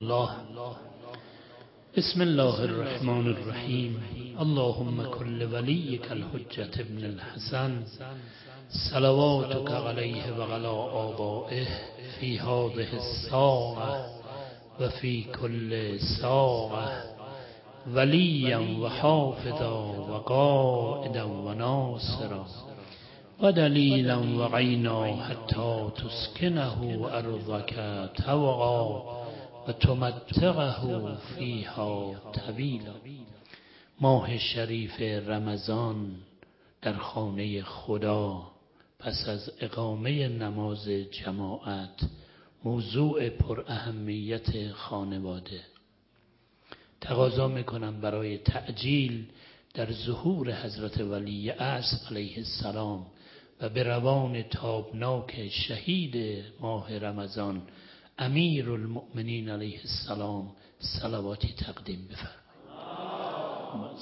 الله بسم الله الرحمن الرحیم. اللهم كل وليك الحجة ابن الحسن صلواتك عليه وعلى آبائه في هذه الساعة وفي كل ساعة وليا وحافظا وقائدا وناصرا ودليلا وعينا حتى تسكنه أرضك طوعا و تمتعه فیها طویلا. ماه شریف رمضان در خانه خدا پس از اقامه نماز جماعت موضوع پر اهمیت خانواده. تقاضا میکنم برای تعجیل در ظهور حضرت ولی عصر علیه السلام و به روان تابناک شهید ماه رمضان امیر المؤمنین علیه السلام صلواتی تقدیم بفرمایید.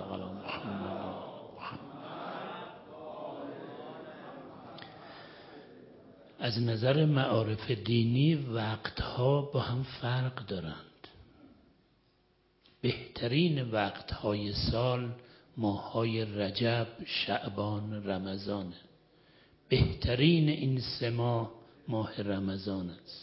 از نظر معارف دینی وقتها با هم فرق دارند. بهترین وقتهای سال ماههای رجب، شعبان، رمضانه. بهترین این سه ماه رمضان است.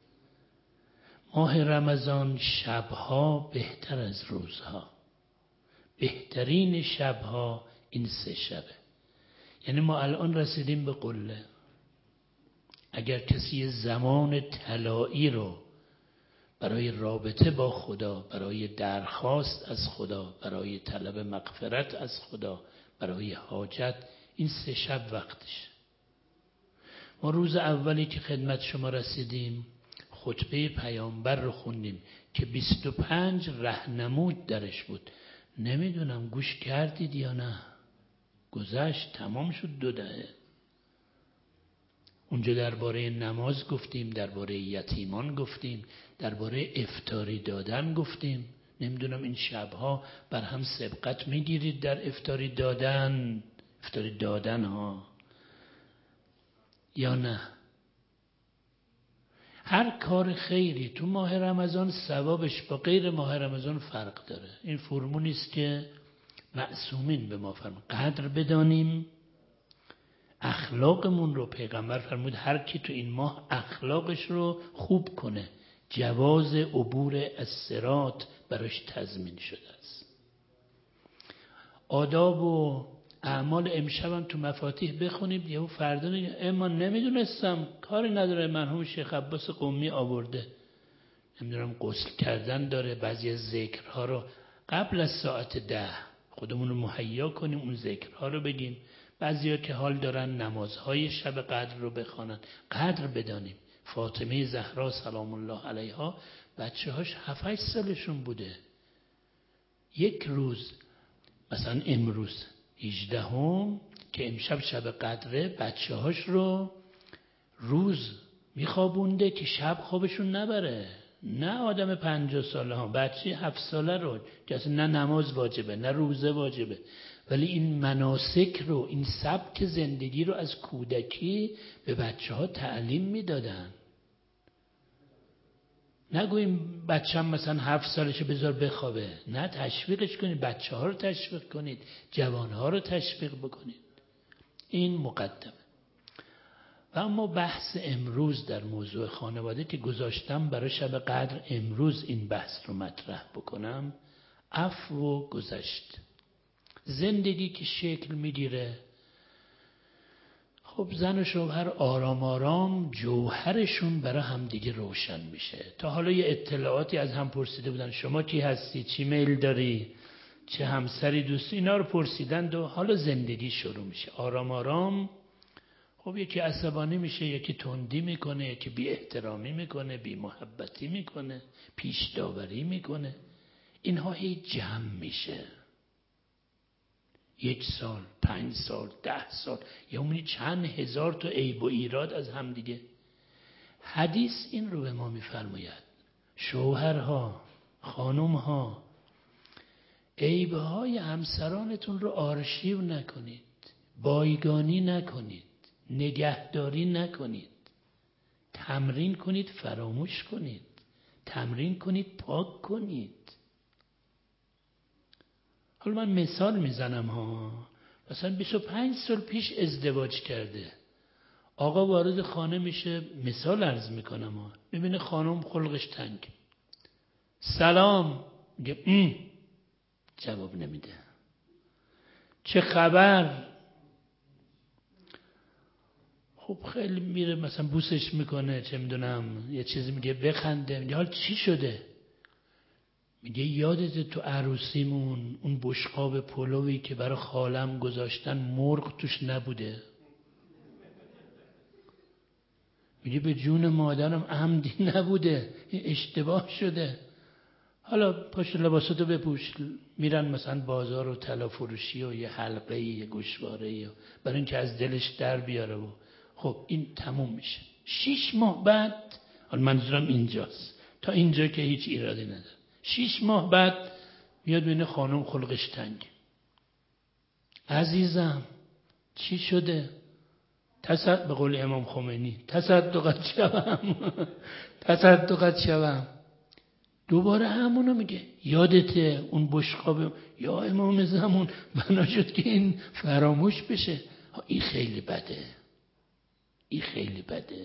ماه رمضان شبها بهتر از روزها. بهترین شبها این سه شبه. یعنی ما الان رسیدیم به قله. اگر کسی زمان طلایی رو برای رابطه با خدا، برای درخواست از خدا، برای طلب مغفرت از خدا، برای حاجت، این سه شب وقتش. ما روز اولی که خدمت شما رسیدیم خطبه پیامبر رو خوندیم که 25 راهنمود درش بود. نمیدونم گوش کردید یا نه. گذشت، تمام شد 2 دهه. اونجا درباره نماز گفتیم، درباره یتیمان گفتیم، درباره افطاری دادن گفتیم. نمیدونم این شبها بر هم سبقت میگیرید در افطاری دادن ها یا نه. هر کار خیری تو ماه رمضان ثوابش با غیر ماه رمضان فرق داره. این فرمو نیست که معصومین به ما فرمود قدر بدانیم اخلاقمون رو. پیغمبر فرمود هر کی تو این ماه اخلاقش رو خوب کنه جواز عبور از صراط براش تضمین شده است. آداب و اعمال امشبم تو مفاتیح بخونید. یهو فردا میگه من نمیدونستم، کاری نداره، مرحوم شیخ عباس قمی آورده. نمیدونم غسل کردن داره. بعضی از ذکرها رو قبل از ساعت 10 خودمون رو مهیا کنیم اون ذکرها رو بگیم. بعضیا که حال دارن نمازهای شب قدر رو بخوانن. قدر بدانیم. فاطمه زهرا سلام الله علیها بچه‌هاش 7-8 سالشون بوده. یک روز مثلا امروز 18 که امشب شب قدره بچه‌هاش رو روز میخوابونده که شب خوابشون نبره. نه آدم 50 ساله ها، بچه 7 ساله رو که اصلا نه نماز واجبه نه روزه واجبه، ولی این مناسک رو، این سبک زندگی رو از کودکی به بچه ها تعلیم میدادن. نگوییم بچه‌م مثلا 7 سالشه بذار بخوابه. نه، تشویقش کنید. بچه ها رو تشویق کنید، جوان ها رو تشویق بکنید. این مقدمه. و اما بحث امروز در موضوع خانواده که گذاشتم برای شب قدر امروز این بحث رو مطرح بکنم. عفو و گذشت. زندگی که شکل میگیره، خب زن و شوهر آرام آرام جوهرشون برای همدیگه روشن میشه. تا حالا یه اطلاعاتی از هم پرسیده بودن شما کی هستی، چی میل داری، چه همسری دوستی، اینا رو پرسیدند و حالا زندگی شروع میشه آرام آرام. خب یکی عصبانی میشه، یکی تندی میکنه، یکی بی احترامی میکنه، بی محبتی میکنه، پیش داوری میکنه. اینها هی جمع میشه. 1 سال، 5 سال، 10 سال، یا اونی چند هزار تا عیب و ایراد از هم دیگه. حدیث این رو به ما میفرماید شوهرها، خانمها، عیبهای همسرانتون رو آرشیو نکنید، بایگانی نکنید، نگهداری نکنید. تمرین کنید فراموش کنید. تمرین کنید، پاک کنید. حالا من مثال میزنم ها. مثلا 25 سال پیش ازدواج کرده، آقا وارد خانه میشه، مثال عرض میکنم ها، میبینه خانم خلقش تنگ، سلام میگه جواب نمیده، چه خبر؟ خب خیلی میره مثلا بوسش میکنه، چه میدونم یه چیزی میگه، بخنده، میگه حال چی شده؟ میگه یادت تو عروسیمون اون بشقاب پلویی که برای خالم گذاشتن مرغ توش نبوده؟ میگه به جون مادرم عمدی نبوده، اشتباه شده. حالا پاش لباساتو بپوش، میرن مثلا بازار و طلا فروشی و یه حلقه یه گوشواره برای اینکه از دلش در بیاره و خب این تموم میشه. 6 ماه بعد، حالا منظورم اینجاست، تا اینجا که هیچ ایرادی نداره، 6 ماه بعد میاد ببینه خانم خلقش تنگ. عزیزم چی شده؟ به قول امام خمینی تصدقت شوم. دوباره همونو میگه، یادته اون بشقاب؟ یا امام زمان بنا شد که این فراموش بشه. این خیلی بده، این خیلی بده.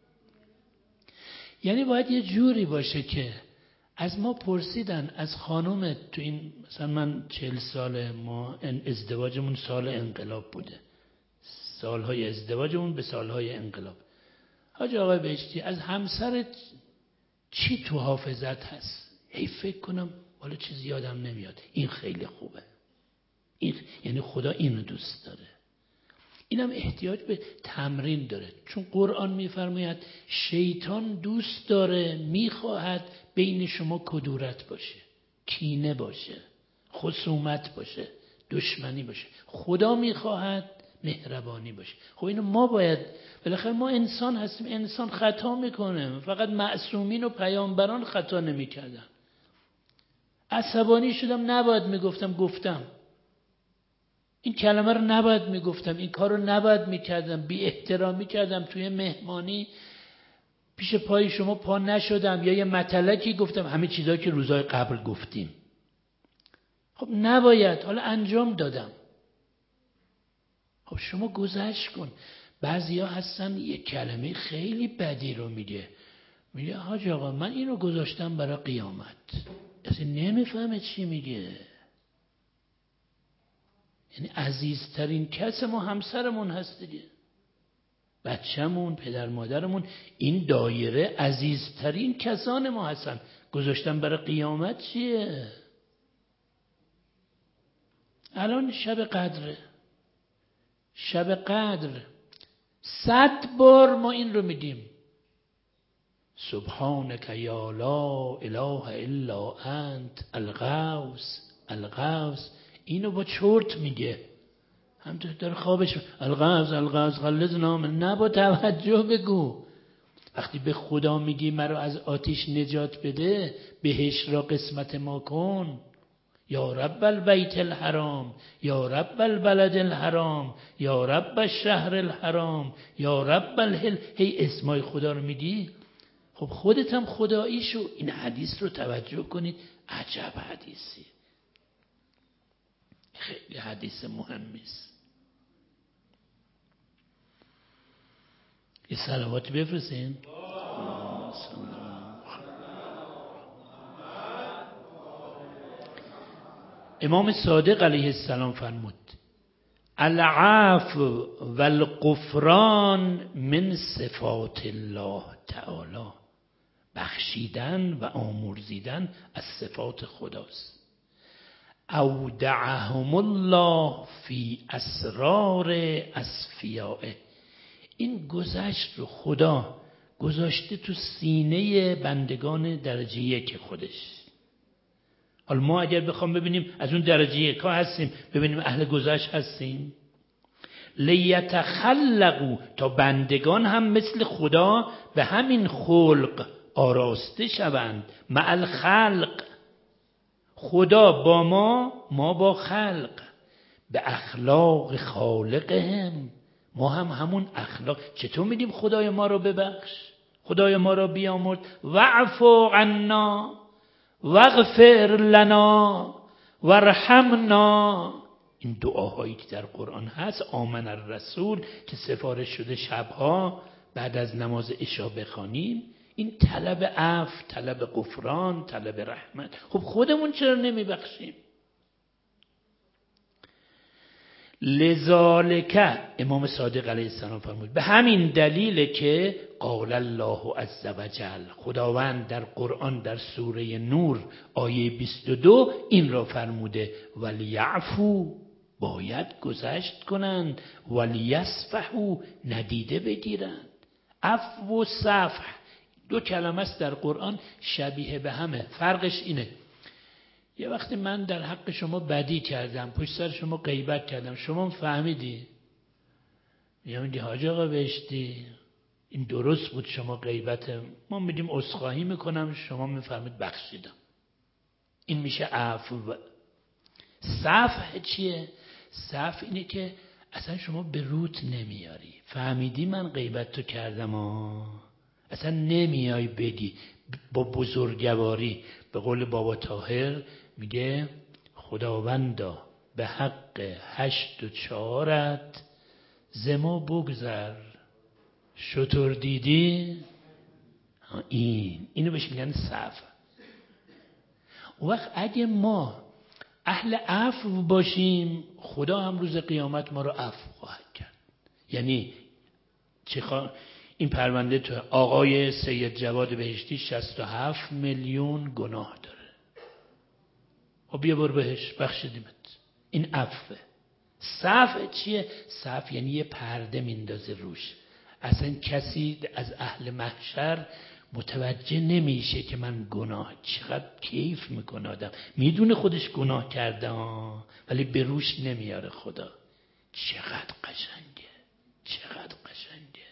یعنی باید یه جوری باشه که از ما پرسیدن، از خانومت تو این مثلا من 40 ساله، ما ازدواجمون سال انقلاب بوده، سالهای ازدواجمون به سالهای انقلاب. حاج آقای بهشتی از همسرت چی تو حافظت هست؟ هی فکر کنم حالا چیزی یادم نمیاد. این خیلی خوبه، این یعنی خدا اینو دوست داره. اینم احتیاج به تمرین داره، چون قرآن میفرماید شیطان دوست داره، میخواهد بین شما کدورت باشه، کینه باشه، خصومت باشه، دشمنی باشه. خدا میخواهد مهربانی باشه. خب اینو ما باید، بالاخره ما انسان هستیم، انسان خطا میکنه، فقط معصومین و پیامبران خطا نمیکردن. عصبانی شدم، نباید میگفتم، گفتم. این کلمه رو نباید میگفتم، این کار رو نباید میکردم، بی احترامی کردم، توی مهمانی پیش پای شما پا نشدم، یا یه مطلقی گفتم، همه چیزایی که روزای قبل گفتیم. خب نباید، حالا انجام دادم. خب شما گذشت کن. بعضیا هستن یه کلمه خیلی بدی رو میگه حاج آقا من اینو گذاشتم برای قیامت، اصلا نمیفهمه چی میگه. یعنی عزیزترین کس ما همسرمون هست دیگه، بچه‌مون، پدر مادرمون، این دایره عزیزترین کسان ما هستن. گذاشتم برای قیامت چیه؟ الان شب قدره، شب قدر 100 بار ما این رو میگیم، سبحانک یا لا اله الا انت الغوث الغوث. اینو با چرت میگه، همونطور داره خوابش، الغوث الغوث غلظنا من. نه، با توجه بگو. وقتی به خدا میگی مرا از آتش نجات بده، بهش را قسمت ما کن، یا رب البیت الحرام، یا رب البلد الحرام، یا رب الشهر الحرام، یا رب الهل، هی اسمای خدا رو میگی. خب خودت هم خدایی شو. این حدیث رو توجه کنید، عجب حدیثی، خیلی حدیث مهمی است. یه صلواتی بفرستین. امام صادق علیه السلام فرمود العفو والغفران من صفات الله تعالی. بخشیدن و آمرزیدن از صفات خداست. اودعهم الله فی اسرار اصفیائه. این گذشت رو خدا گذاشته تو سینه بندگان درجه یک خودش. حالا ما اگر بخوام ببینیم از اون درجه یک ها هستیم، ببینیم اهل گذشت هستیم، لیتخلقوا، تا بندگان هم مثل خدا به همین خلق آراسته شوند، مع الخلق، خدا با ما، ما با خلق، به اخلاق خالقهم، ما هم همون اخلاق. چطور میدیم خدای ما رو ببخش؟ خدای ما را بیامرز واعف عنا واغفر لنا وارحمنا. این دعاهایی که در قرآن هست، آمن الرسول که سفارش شده شبها بعد از نماز عشا بخوانیم، این طلب عفو، طلب غفران، طلب رحمت. خب خودمون چرا نمیبخشیم؟ لذالک امام صادق علیه السلام فرمود به همین دلیل که قال الله عز وجل، خداوند در قرآن در سوره نور آیه 22 این را فرموده ولیعفو، باید گذشت کنند، ولیصفحوا، ندیده بگیرند. عفو و صفح دو کلمه است در قرآن شبیه به همه. فرقش اینه یه وقتی من در حق شما بدی کردم، پشت سر شما غیبت کردم، شما فهمیدی، میگم حاج آقا بهشتی این درست بود، شما غیبت ما میدیم عذرخواهی میکنم، شما میفهمید بخشیدم. این میشه عفو. صفح چیه؟ صفح اینه که اصلا شما به روت نمیاری، فهمیدی من غیبت تو کردم اصلا نمیای بگی با بزرگواری. به قول بابا طاهر میگه خداوندا به حق 8 و 4 زما بگذر، شتر دیدی؟ اینو بهش میگن صفح. اون وقت اگه ما اهل عفو باشیم، خدا هم روز قیامت ما رو عفو خواهد کرد. یعنی این پرونده تو آقای سید جواد بهشتی 67 میلیون گناه داره، خب بیا برو بهش، بخشیدیمت. این عفوه. صفح چیه؟ صفح یعنی یه پرده میندازه روش، اصلا کسی از اهل محشر متوجه نمیشه که من گناه. چقدر کیف میکنه آدم، میدونه خودش گناه کرده ولی به روش نمیاره خدا. چقدر قشنگه، چقدر قشنگه.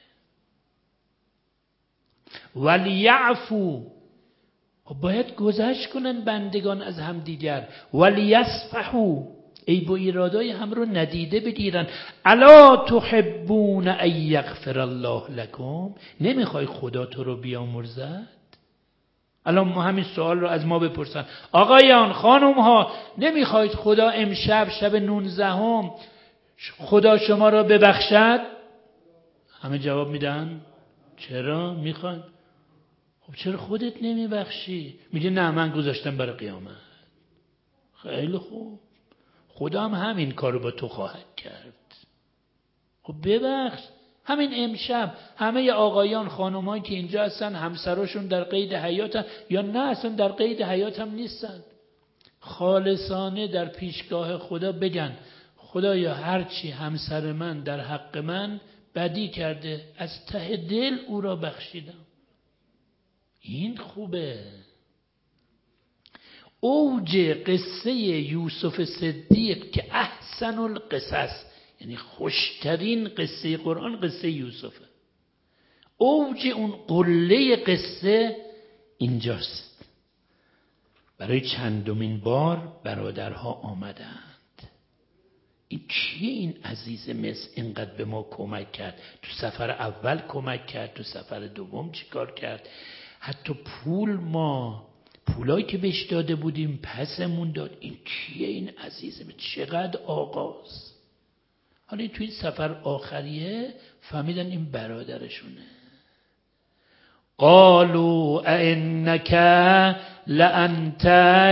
ولیعفو، باید گذشت کنن بندگان از هم دیگر. ولیصفحوا، عیب و ایرادای هم رو ندیده بگیرن. الا تحبون ان یغفر الله لکم، نمیخوای خدا تو رو بیامرزد؟ الان ما همین سوال رو از ما بپرسن، آقایان خانم ها، نمیخواید خدا امشب شب 19 خدا شما رو ببخشد؟ همه جواب میدن چرا میخواید؟ خب چرا خودت نمیبخشی؟ میگه نه من گذاشتم برای قیامت. خیلی خوب، خدا هم همین کارو با تو خواهد کرد. خب ببخش. همین امشب همه آقایان خانمایی که اینجا هستن همسراشون در قید حیاتن یا نه اصلا در قید حیات هم نیستن، خالصانه در پیشگاه خدا بگن خدایا هرچی همسر من در حق من بدی کرده از ته دل او را بخشیدم. این خوبه. اوج قصه یوسف صدیق که احسن القصص، یعنی خوشترین قصه قرآن قصه یوسفه. اوج اون قله قصه اینجاست. برای چندمین بار برادرها آمدند. این کیه این عزیز مصر اینقدر به ما کمک کرد؟ تو سفر اول کمک کرد، تو سفر دوم چیکار کرد؟ حتی پولایی که بهش داده بودیم پسمون داد. این کیه این عزیز مصر؟ چقدر آغاز. حالا تو این سفر آخریه فهمیدن این برادرشونه. قالوا ائنک لانت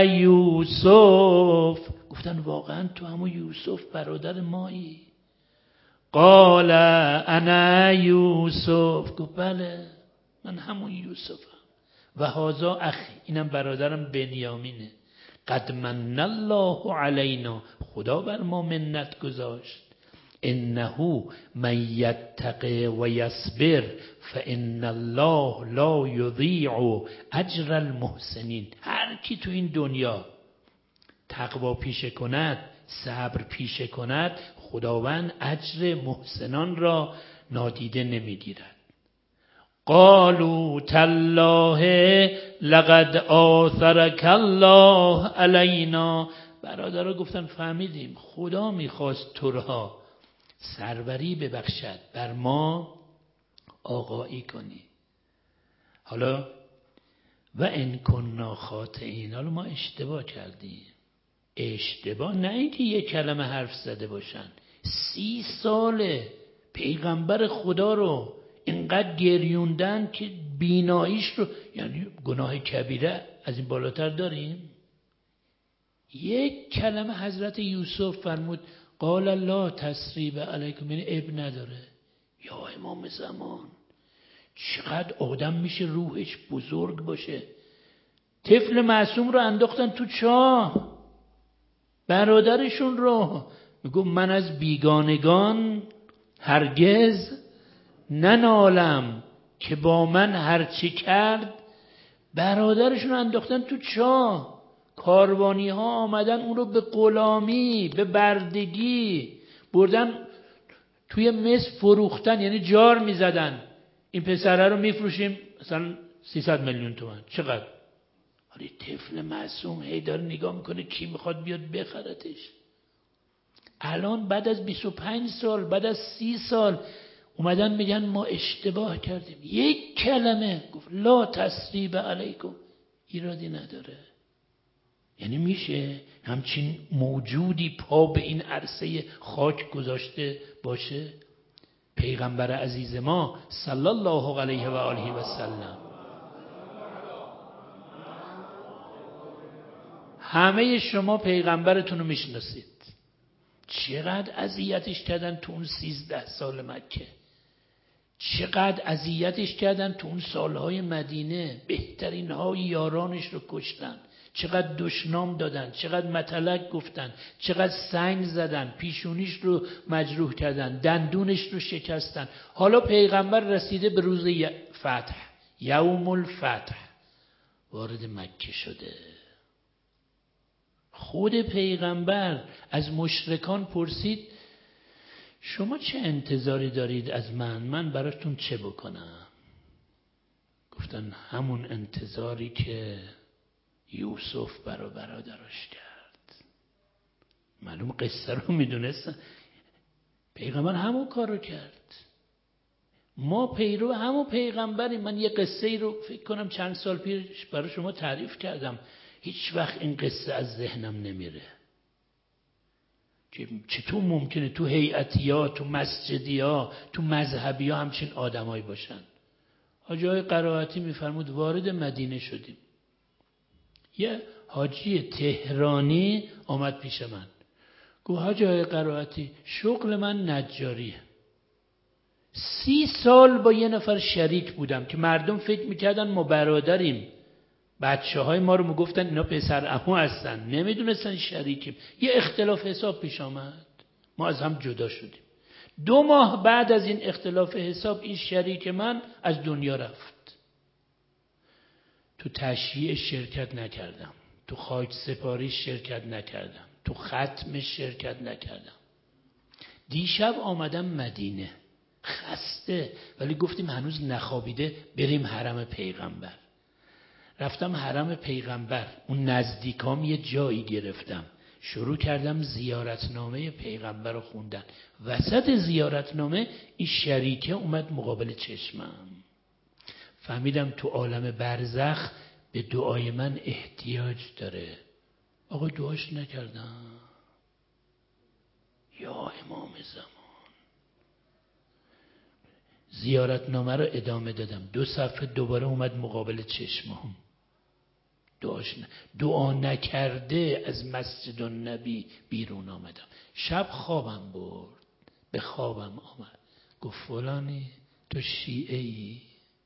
یوسف، گفتن واقعا تو همون یوسف برادر مایی؟ قال انا یوسف، گفت بله من همون یوسفم. و هذا اخی، اینم برادرم بنیامینه. قد من الله علینا، خدا بر ما منت گذاشت. انه من یتق و یصبر فان الله لا یضیع اجر المحسنین. هر کی تو این دنیا تقوا پیشه کند، صبر پیشه کند، خداوند اجر محسنان را نادیده نمیگیرد. قالوا تالله لقد آثرك الله علینا، برادرها گفتن فهمیدیم خدا میخواست تو را سروری ببخشد، بر ما آقایی کنی. حالا و ان کنا خاطئین، حالا ما اشتباه کردیم. اشتباه نه اینکه یک کلمه حرف زده باشن، 30 ساله پیغمبر خدا رو اینقدر گریوندن که بیناییش رو، یعنی گناه کبیره از این بالاتر داریم؟ یک کلمه حضرت یوسف فرمود قال لا تثریب علیکم، یعنی اب نداره. یا امام زمان، چقدر آدم میشه روحش بزرگ باشه. طفل معصوم رو انداختن تو چاه، برادرشون رو. میگو من از بیگانگان هرگز ننالم که با من هرچی کرد. برادرشون رو انداختن تو چاه، کاروانی ها آمدن اون رو به غلامی، به بردگی بردن توی مصر فروختن، یعنی جار میزدن این پسره رو میفروشیم مثلا 300 میلیون تومان. چقدر؟ حالی طفل معصوم هی داره نگاه میکنه کی میخواد بیاد بخرتش. الان بعد از 25 سال، بعد از 30 سال اومدن میگن ما اشتباه کردیم. یک کلمه گفت لا تثریب علیکم، ایرادی نداره. یعنی میشه همچین موجودی پا به این عرصه خاک گذاشته باشه؟ پیغمبر عزیز ما صلی الله علیه و آله و سلم، همه شما پیغمبرتون رو میشناسید. چقدر اذیتش کردن تو اون 13 سال مکه، چقدر اذیتش کردن تو اون سالهای مدینه. بهترین های یارانش رو کشتن، چقدر دشنام دادن، چقدر متلک گفتن، چقدر سنگ زدن، پیشونیش رو مجروح کردن، دندونش رو شکستن. حالا پیغمبر رسیده به روز فتح، یوم الفتح، وارد مکه شده. خود پیغمبر از مشرکان پرسید شما چه انتظاری دارید از من براتون چه بکنم؟ گفتن همون انتظاری که یوسف برا برادرش کرد. معلوم قصه رو میدونستن. پیغمبر همون کار رو کرد. ما پیرو همون پیغمبریم. من یه قصه ای رو فکر کنم چند سال پیش برای شما تعریف کردم، هیچ وقت این قصه از ذهنم نمیره. چطور ممکنه تو هیئتی ها، تو مسجدی ها، تو مذهبی ها همچین آدمایی باشن؟ حاجی های قرائتی میفرمود وارد مدینه شدیم، یه حاجی تهرانی آمد پیش من، گفت حاجی های قرائتی شغل من نجاریه. 30 سال با یه نفر شریک بودم که مردم فکر میکردن ما برادریم. بچه های ما رو میگفتن اینا پسر عمو هستن، نمیدونستن شریکیم. یه اختلاف حساب پیش آمد، ما از هم جدا شدیم. 2 ماه بعد از این اختلاف حساب این شریک من از دنیا رفت. تو تشییع شرکت نکردم، تو خاک سپاری شرکت نکردم، تو ختم شرکت نکردم. دیشب آمدم مدینه خسته، ولی گفتیم هنوز نخوابیده بریم حرم پیغمبر. رفتم حرم پیغمبر، اون نزدیکام یه جایی گرفتم، شروع کردم زیارتنامه پیغمبر رو خوندن. وسط زیارتنامه این شریکه اومد مقابل چشمم. فهمیدم تو عالم برزخ به دعای من احتیاج داره. آقا دعاش نکردم. یا امام زمان. زیارتنامه رو ادامه دادم، 2 صفحه دوباره اومد مقابل چشمم. دعا نکرده از مسجد النبی بیرون آمدم. شب خوابم برد، به خوابم آمد، گفت فلانی تو شیعه ای؟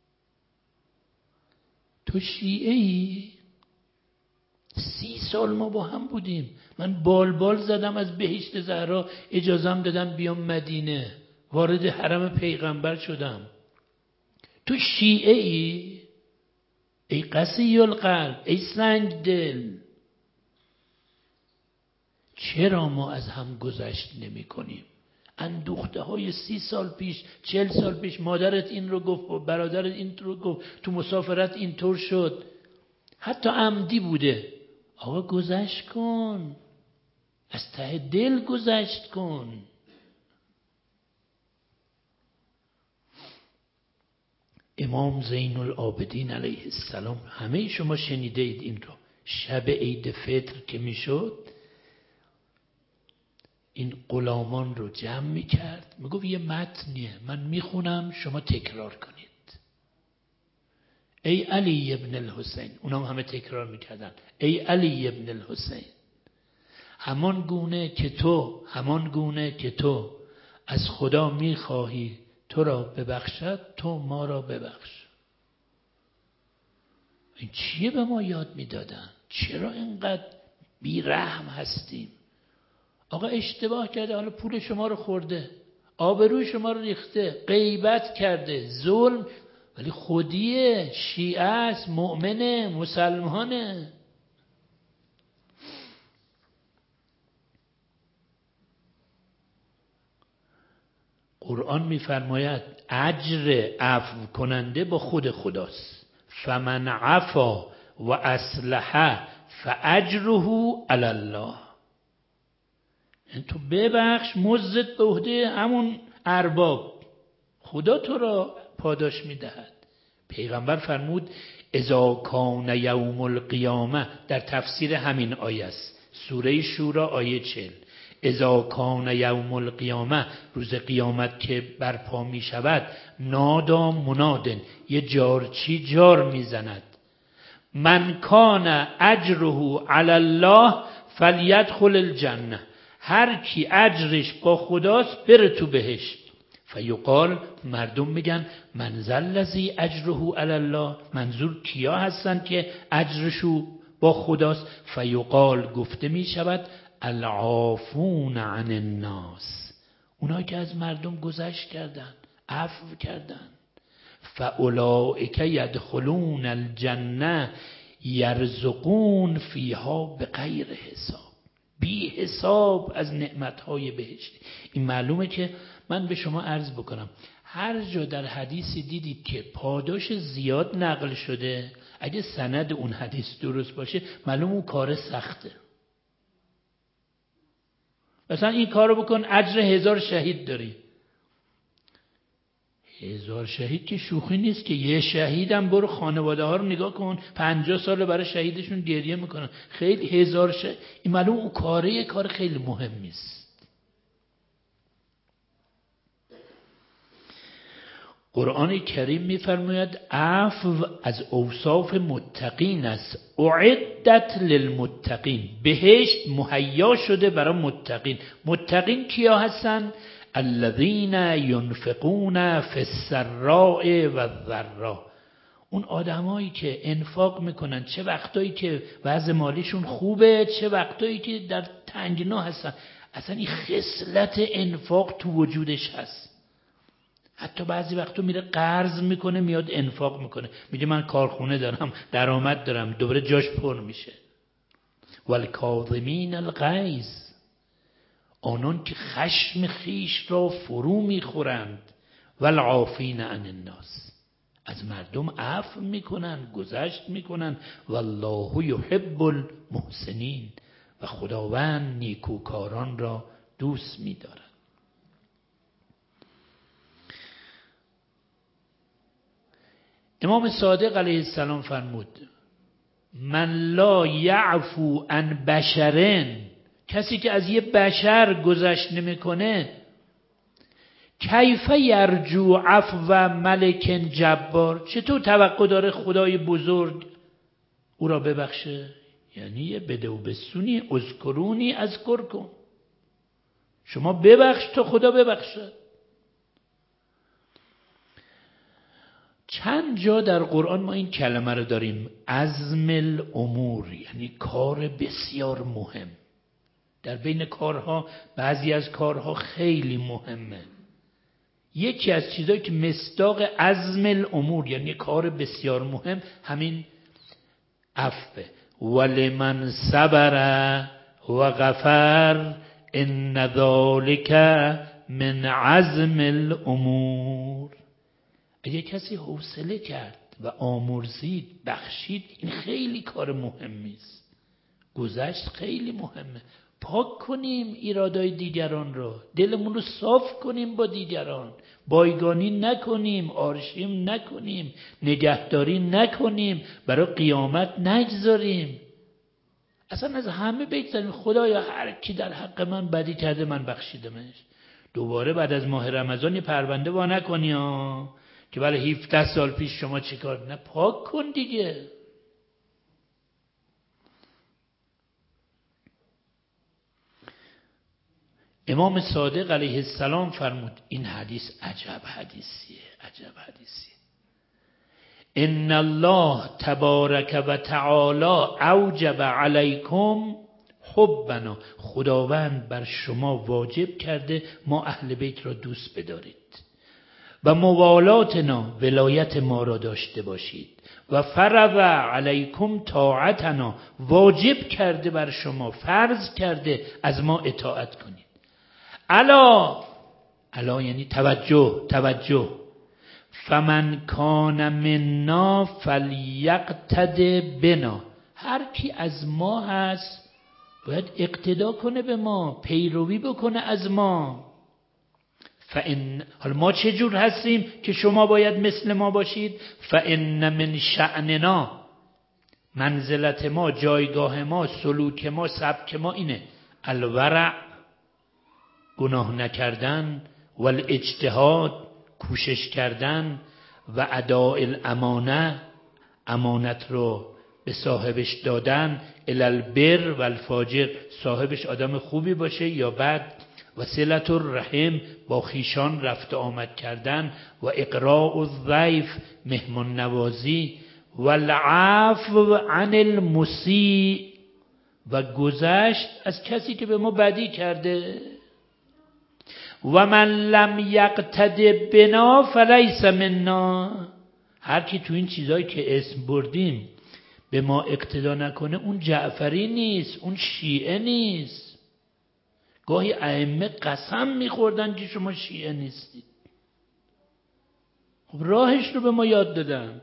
تو شیعه ای؟ 30 سال ما با هم بودیم، من بال زدم از بهشت زهرا، اجازم دادم بیام مدینه، وارد حرم پیغمبر شدم. تو شیعه ای؟ ای قسی القلب، ای سنگ دل، چرا ما از هم گذشت نمی کنیم؟ اندوخته های 30 سال پیش، 40 سال پیش مادرت این رو گفت، برادرت این رو گفت، تو مسافرت اینطور شد، حتی عمدی بوده. آقا گذشت کن، از ته دل گذشت کن. امام زین العابدین علیه السلام، همه شما شنیده اید این رو، شب عید فطر که میشد این غلامان رو جمع میکرد، میگفت یه متنیه من میخونم شما تکرار کنید. ای علی ابن الحسین، اونام همه تکرار میکردن، ای علی ابن الحسین، همان گونه که تو از خدا میخواهی تو را ببخشد، تو ما را ببخش. این چیه به ما یاد میدادن؟ چرا اینقدر بیرحم هستیم؟ آقا اشتباه کرده، حالا پول شما رو خورده، آبروی شما رو ریخته، غیبت کرده، ظلم، ولی خودیه، شیعه است، مؤمنه، مسلمانه. قرآن میفرماید اجر عفو کننده با خود خداست. فمن عفا و اصلح فاجره علی الله. یعنی تو ببخش، مزد به عهده همون ارباب، خدا تو را پاداش میدهد. پیغمبر فرمود اذا کان یوم القیامه، در تفسیر همین آیه است، سوره شورا آیه 40. اذا کان یوم القیامه، روز قیامت که برپا می شود، نادا منادن، یه جارچی جار میزند، من کان اجره علی الله فلیدخل الجنه، هر کی اجرش با خداست بره تو بهشت. فیقال، مردم میگن من ذا الذی اجره علی الله، منظور کیا هستن که اجرشو با خداست؟ فیقال، گفته میشود العافون عن الناس، اونایی که از مردم گذشت کردن، عفو کردن. فاولئک یدخلون الجنه یرزقون فیها بغیر حساب، بی حساب از نعمتهای بهشت. این معلومه که من به شما عرض بکنم، هر جا در حدیثی دیدید که پاداش زیاد نقل شده، اگه سند اون حدیث درست باشه معلوم اون کار سخته. مثلا این کارو بکن اجر 1000 شهید داری. 1000 شهید که شوخی نیست که، یه شهیدم برو خانواده ها رو نگاه کن، 50 سال برای شهیدشون گریه میکنن، خیلی 1000 شهید، این معلوم اون کاره کار خیلی مهمی است. قرآن کریم میفرماید عفو از اوصاف متقین است. اعدت للمتقین، بهشت مهیا شده برای متقین. متقین کیا هستن؟ الذین ینفقون فی السراء و الضراء، اون آدمایی که انفاق میکنن، چه وقتایی که وضع مالیشون خوبه، چه وقتایی که در تنگنا هستن. اصلا این خصلت انفاق تو وجودش هست. حتی بعضی وقتا میره قرض میکنه میاد انفاق میکنه، میگه من کارخونه دارم، درآمد دارم، دوباره جاش پر میشه. والکاظمین الغیظ، آنان که خشم خیش را فرو میخورند. والعافین عن الناس، از مردم عفو میکنن، گذشت میکنن. والله یحب المحسنین، و خداوند نیکوکاران را دوست میدارد. امام صادق علیه السلام فرمود من لا یعفو عن بشرن، کسی که از یه بشر گذشت نمیکنه، کیف یرجو عفو ملک جبار، چطور توقع داره خدای بزرگ او را ببخشه؟ یعنی یه بده و بسونی، اذکرونی اذکرکم، شما ببخش تا خدا ببخشد. چند جا در قرآن ما این کلمه رو داریم، عزم الامور، یعنی کار بسیار مهم. در بین کارها بعضی از کارها خیلی مهمه. یکی از چیزایی که مصداق عزم الامور یعنی کار بسیار مهم همین عفو. ولمن صبر و غفر ان ذلک من عزم الامور. اگه کسی حوصله کرد و آمرزید، بخشید، این خیلی کار مهمی است. گذشت خیلی مهمه. پاک کنیم ایرادای دیگران رو، دلمون رو صاف کنیم با دیگران، بایگانی نکنیم، آرشیم نکنیم، نگهداری نکنیم، برای قیامت نگذاریم. اصلا از همه بگذاریم خدایا هر کی در حق من بدی کرده من بخشیدمش. دوباره بعد از ماه رمضان یه پرونده وا نکنی ها که بله 17 سال پیش شما چیکار، نه پاک کن دیگه. امام صادق علیه السلام فرمود، این حدیث عجب حدیثیه. ان الله تبارک و تعالی اوجب علیکم حبنا، خداوند بر شما واجب کرده ما اهل بیت را دوست بدارید و موالاتنا، ولایت ما را داشته باشید، و فرض علیکم طاعتنا، واجب کرده بر شما، فرض کرده از ما اطاعت کنید. الا یعنی توجه فمن کان منا فلیقتد بنا، هر کی از ما هست باید اقتدا کنه به ما، پیروی بکنه از ما. حالا ما چه جور هستیم که شما باید مثل ما باشید؟ فان من شأننا، منزلت ما، جایگاه ما، سلوک ما، سبک ما اینه، الورع، گناه نکردن، والاجتهاد، کوشش کردن، و اداء الامانه، امانت رو به صاحبش دادن، الالبر و الفاجر، صاحبش آدم خوبی باشه یا بد، و صلة الرحم، با خیشان رفت آمد کردن، و اقراء الضیف، مهمان نوازی، و العفو عن المسیء، و گذشت از کسی که به ما بدی کرده. و من لم یقتد بنا فلیس منا، هر کی تو این چیزایی که اسم بردیم به ما اقتدا نکنه اون جعفری نیست، اون شیعه نیست. گاهی ائمه قسم میخوردن که شما شیعه نیستید. خب راهش رو به ما یاد دادن.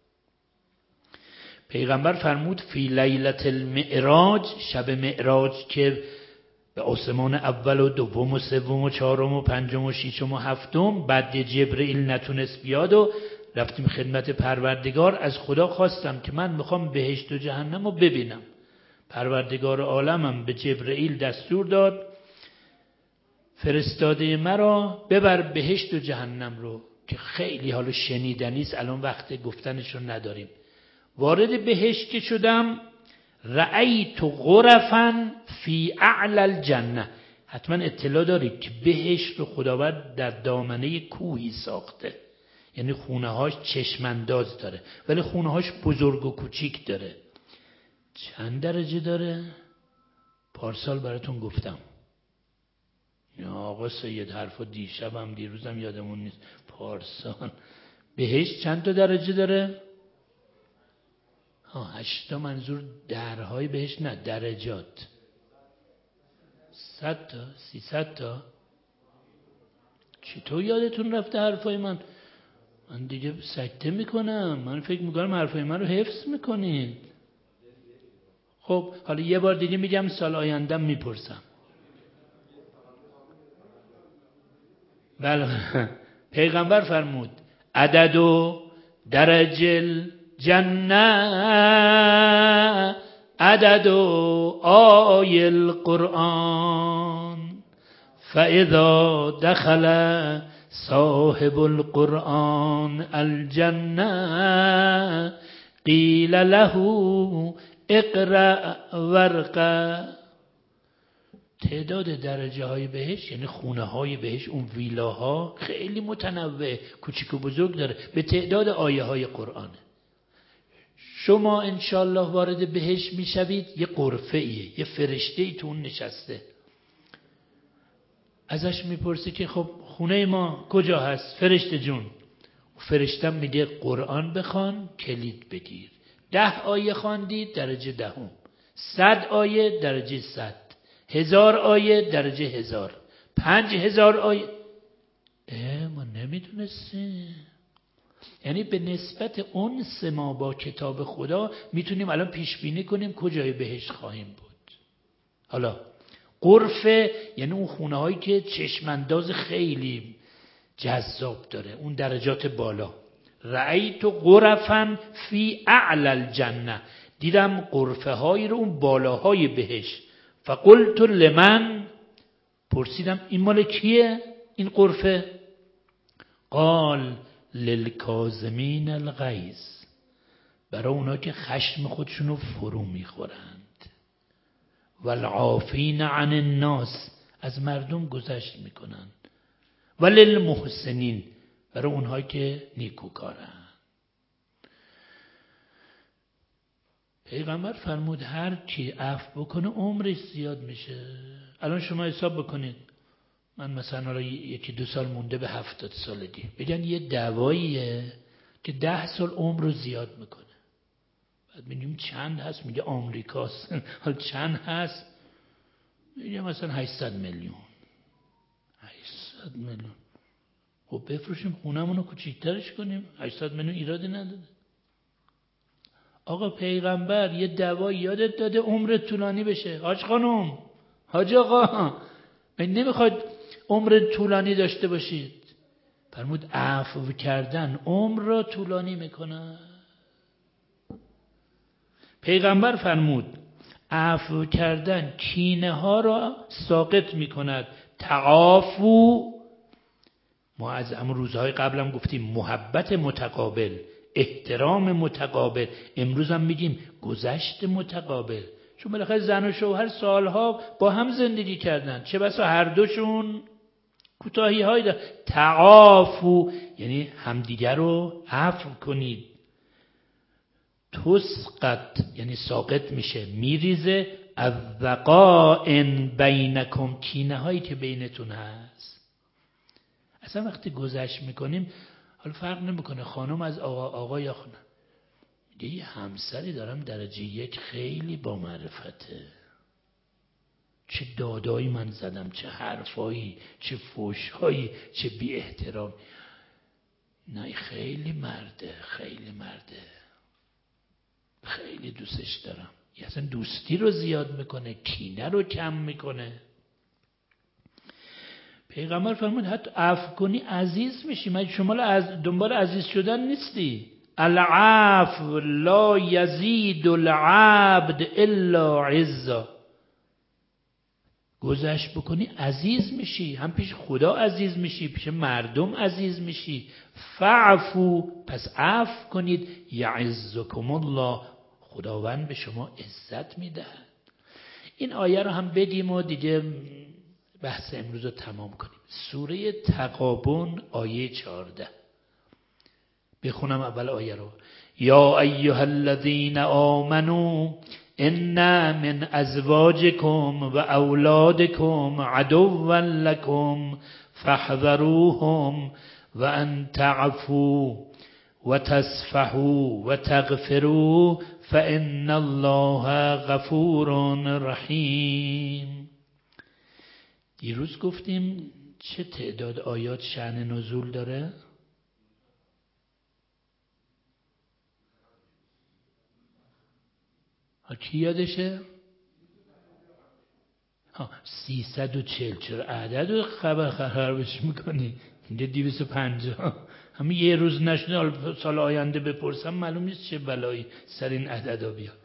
پیغمبر فرمود فی لیلة المعراج، شب معراج که به آسمان اول و دوم و سوم و چهارم و پنجم و ششم و هفتم، بعد جبرئیل نتونست بیاد و رفتیم خدمت پروردگار، از خدا خواستم که من میخوام بهشت و جهنم رو ببینم. پروردگار عالمم به جبرئیل دستور داد فرستاده مرا ببر بهشت و جهنم رو، که خیلی حالا شنیدنیست، الان وقت گفتنش رو نداریم. وارد بهشت که شدم، رأیت غرفا فی اعلی الجنه، حتما اطلاع دارید که بهشت رو خداوند در دامنه کوهی ساخته، یعنی خونه هاش چشمانداز داره ولی خونه هاش بزرگ و کوچیک داره. چند درجه داره؟ پارسال براتون گفتم. یا آقا سید حرفا دیشبم دیروزم یادمون نیست. پارسال بهشت چند تا درجه داره؟ 8 منظور درهای بهشت نه، درجات. 100 تا 300 تا. چطور یادتون رفته حرفای من دیگه سکته میکنم. من فکر میکنم حرفای من رو حفظ میکنید. خب حالا یه بار دیگه میگم، سال آیندم میپرسم. بله. پیغمبر فرمود عدد و درجه جنه عدد آیه القرآن، فاذا دخل صاحب القرآن الجنه قیل له اقرأ ورقه. تعداد درجه های بهش یعنی خونه های بهش، اون ویلاها خیلی متنوع، کوچیک و بزرگ داره، به تعداد آیه های قرآنه. شما انشالله وارد بهش میشوید، یه غرفه ایه، یه فرشته ای تو اون نشسته. ازش میپرسه که خب خونه ما کجا هست فرشته جون؟ فرشتم میگه قرآن بخوان کلید بگیر. 10 آیه خواندید درجه 10، 100 آیه درجه 100، 1000 آیه درجه 1000، 5000 آیه. ما نمیدونستیم. یعنی به نسبت انس ما با کتاب خدا میتونیم الان پیش بینی کنیم کجای بهشت خواهیم بود. حالا غرفه یعنی اون خونه هایی که چشمانداز خیلی جذاب داره، اون درجات بالا. رأیت غرفا فی اعلی الجنه، دیدم غرفه هایی رو اون بالاهای بهش. فقلت لمن، پرسیدم این مال کیه این غرفه؟ قال للکاظمین الغیظ، برای اونا که خشم خودشونو فرو میخورند. والعافین عن الناس، از مردم گذشت میکنن. وللمحسنین، برای اونهایی که نیکوکارن. پیغمبر فرمود هر کی عفو بکنه عمرش زیاد میشه. الان شما حساب بکنید، من مثلا 1-2 سال مونده به 70 سالگی، بگن یه دواییه که 10 سال عمر رو زیاد میکنه. بعد میگیم چند هست؟ میگه آمریکاست. حالا چند هست؟ میگه مثلا 800 میلیون. 800 میلیون. خب بفروشیم خونمون رو کوچیک‌ترش کنیم، 800 میلیون ایرادی نداره. آقا پیغمبر یه دوایی یادت داده عمرت طولانی بشه. حاج خانم، حاج آقا، من نمیخواد عمر طولانی داشته باشید. فرمود عفو کردن عمر را طولانی میکنه. پیغمبر فرمود عفو کردن کینه ها را ساقط میکند. تعافو، ما از همون روزهای قبلم گفتیم محبت متقابل، احترام متقابل. امروز هم میگیم گذشت متقابل، چون بالاخره زن و شوهر سالها با هم زندگی کردن، چه بسا هر دوشون کوتاهی های دارن. تعافو یعنی همدیگر رو عفو کنید. تسقط یعنی ساقط میشه، میریزه. الوقائن بینکم، کینه هایی که بینتون هست. اصلا وقتی گذشت میکنیم، حالا فرق نمیکنه خانم از آقا یا خانم، میگه یه همسری دارم درجه 1 خیلی با معرفته، چه دادایی من زدم، چه حرفایی، چه فحشایی، چه بی احترام. نه خیلی مرده، خیلی مرده، خیلی دوستش دارم. یه اصلا دوستی رو زیاد میکنه، کینه رو کم میکنه. پیغمبر فرمود حتی عفو کنی عزیز میشی. مگه شما از دنبال عزیز شدن نیستی؟ العفو لا یزید العبد الا عزا. گذشت بکنی عزیز میشی، هم پیش خدا عزیز میشی، پیش مردم عزیز میشی. فعفو، پس عفو کنید. یعزکم الله، خداوند به شما عزت میده. این آیه رو هم بگیم و دیگه بحث امروز رو تمام کنیم. سوره تغابن آیه 14. بخونم اول آیه رو. یا ایها الذین آمنوا ان من ازواجکم و اولادکم عدوا لکم فاحذروهم و ان تعفوا و تصفحوا و تغفروا فان الله غفور رحیم. دیروز گفتیم چه تعداد آیات شأن نزول داره؟ کی یادشه؟ 340. چرا عدد رو خرابش میکنی؟ اینجا 250. همین یه روز نشده، سال آینده بپرسم معلوم نیست چه بلایی سر این عددا بیاد.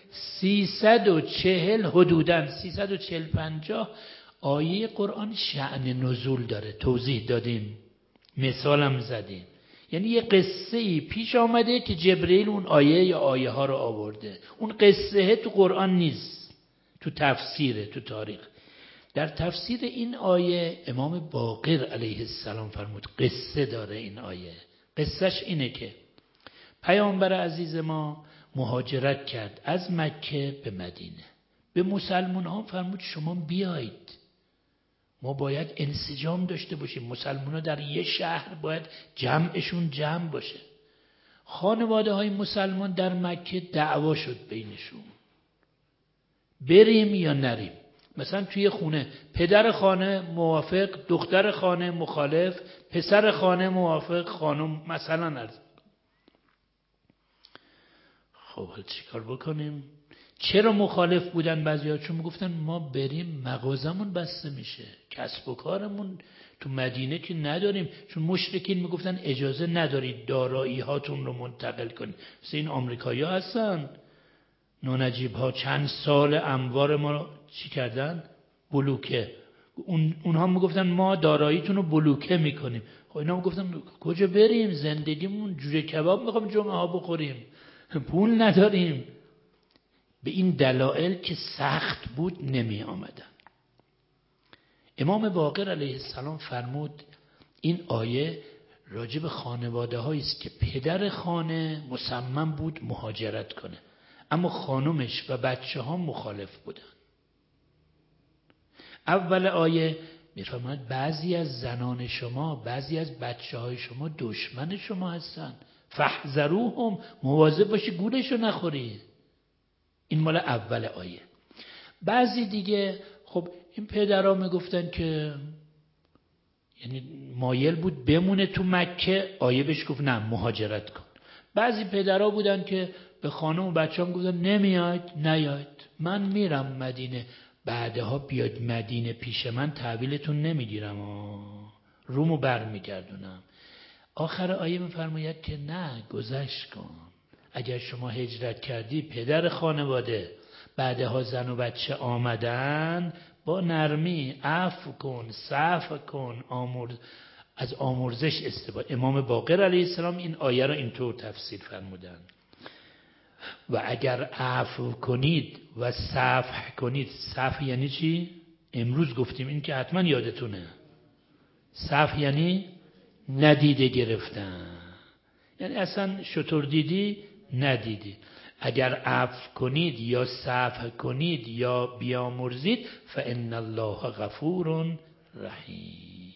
340 حدوداً 340-50 آیه قرآن شأن نزول داره. توضیح دادیم، مثالم زدیم. یعنی یه قصه‌ای پیش آمده که جبرئیل اون آیه یا آیه ها رو آورده. اون قصه تو قرآن نیست، تو تفسیره، تو تاریخ. در تفسیر این آیه امام باقر علیه السلام فرمود قصه داره این آیه. قصهش اینه که پیامبر عزیز ما مهاجرت کرد از مکه به مدینه. به مسلمان ها فرمود شما بیایید، ما باید انسجام داشته باشیم. مسلمان ها در یه شهر باید جمعشون جمع باشه. خانواده های مسلمان در مکه دعوا شد بینشون، بریم یا نریم. مثلا توی خونه پدر خانه موافق، دختر خانه مخالف، پسر خانه موافق، خانم مثلا عرض. خب چیکار بکنیم؟ چرا مخالف بودن بعضی‌ها؟ چون میگفتن ما بریم مغازمون بسته میشه، کسب و کارمون تو مدینه که نداریم. چون مشرکین میگفتن اجازه ندارید دارایی هاتون رو منتقل کنید. مثل این آمریکایی‌ها هستن، نونجیب ها چند سال اموال ما رو چی کردن؟ بلوکه. اونها میگفتن ما داراییتون رو بلوکه میکنیم. خب اینا میگفتن کجا بریم؟ زندگیمون جوجه کباب میخوام جمعه ها بخوریم، پول نداریم. به این دلایل که سخت بود نمی آمدن. امام باقر علیه السلام فرمود این آیه راجب خانواده هایی است که پدر خانه مصمم بود مهاجرت کنه، اما خانمش و بچه ها مخالف بودن. اول آیه میفرماید بعضی از زنان شما، بعضی از بچه های شما دشمن شما هستن، فاحذروهم، مواظب باشی گولشو نخوری. این مال اول آیه. بعضی دیگه خب این پدرها میگفتن که یعنی مایل بود بمونه تو مکه، آیه بهش گفت نه مهاجرت کن. بعضی پدرها بودن که به خانم و بچه هم گفتن نمیاید نیاید، من میرم مدینه، بعدها بیاید مدینه پیش من تحویلتون نمیگیرم، رومو بر میگردونم. آخر آیه میفرماید که نه گذشت کن. اگر شما هجرت کردی پدر خانواده بعدها زن و بچه آمدن، با نرمی عفو کن، صفح کن، از آمرزش استفاده. امام باقر علیه السلام این آیه را اینطور تفسیر فرمودن و اگر عفو کنید و صفح کنید. صفح یعنی چی؟ امروز گفتیم، این که حتما یادتونه. صفح یعنی ندیده گرفتن، یعنی اصلا شطور دیدی ندیدی. اگر عفو کنید یا صفح کنید یا بیامرزید فان الله غفور رحیم.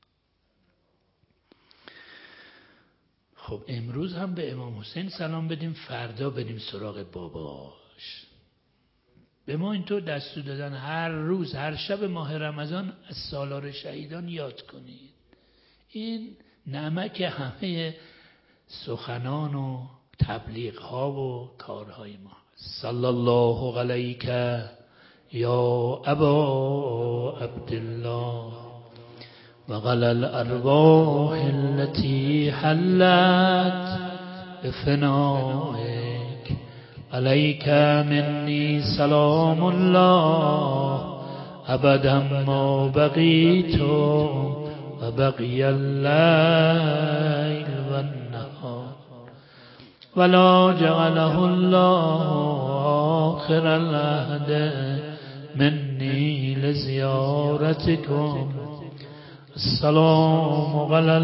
خب امروز هم به امام حسین سلام بدیم، فردا بریم سراغ باباش. به ما اینطور دستور دادن هر روز هر شب ماه رمضان از سالار شهیدان یاد کنید. این نمک همه سخنان و تبلیغ ها و کارهای ما. صلی الله علیک یا ابا عبدالله و غل الارواح التي حلت بفنائك علیک منی سلام الله ابدا ما بقیت و بقی اللیل و النهار ولا جعله الله آخر العهد منی لزیارتکم. السلام علی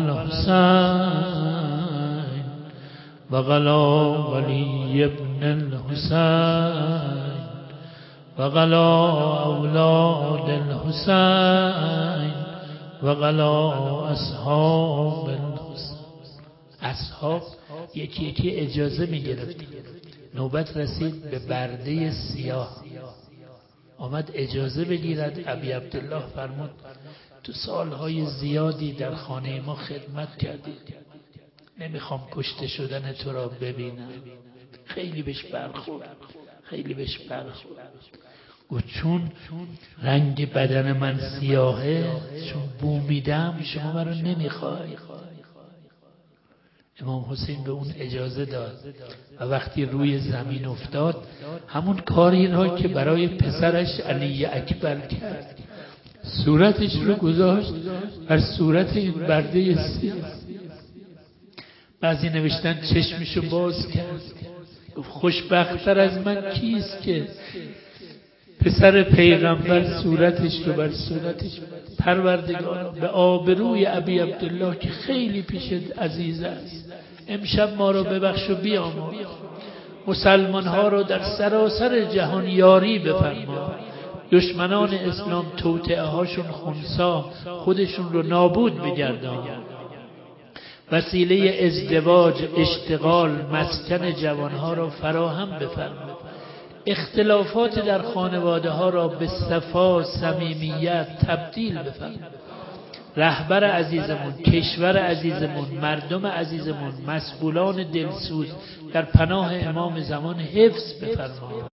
الحسین و غلا ولی ابن الحسین و غلا اولاد الحسین و غلا اصحاب الحسین. اصحاب یکی یکی اجازه می گرفتیم. نوبت رسید به برده سیاه، آمد اجازه بگیرد. ابی عبدالله فرمود تو سالهای زیادی در خانه ما خدمت کردی، نمیخوام کشته شدن تو را ببینم. خیلی بهش برخورد، خیلی بهش برخورد. گفت چون رنگ بدن من سیاهه، چون بو میدم، شما من رو نمیخوای. امام حسین به اون اجازه داد و وقتی روی زمین افتاد همون کاری را که برای پسرش علی اکبر کرد، صورتش رو گذاشت بر صورت این برده سیاه. بعضی نوشتن چشمشو باز کرد، گفت خوشبخت‌تر از من کیست که پسر پیغمبر صورتش رو بر صورتش. پروردگارا به آبروی ابی عبدالله که خیلی پیشت عزیز است، امشب ما رو ببخش و بیامرز. مسلمان ها رو در سراسر جهان یاری بفرما. دشمنان اسلام توطئه هاشون خنثی، خودشون رو نابود بگردان. وسیله ازدواج، اشتغال، مسکن جوانها را فراهم بفرما. اختلافات در خانواده ها را به صفا، صمیمیت تبدیل بفرما. رهبر عزیزمون، کشور عزیزمون، مردم عزیزمون، مسئولان دلسوز در پناه امام زمان حفظ بفرما.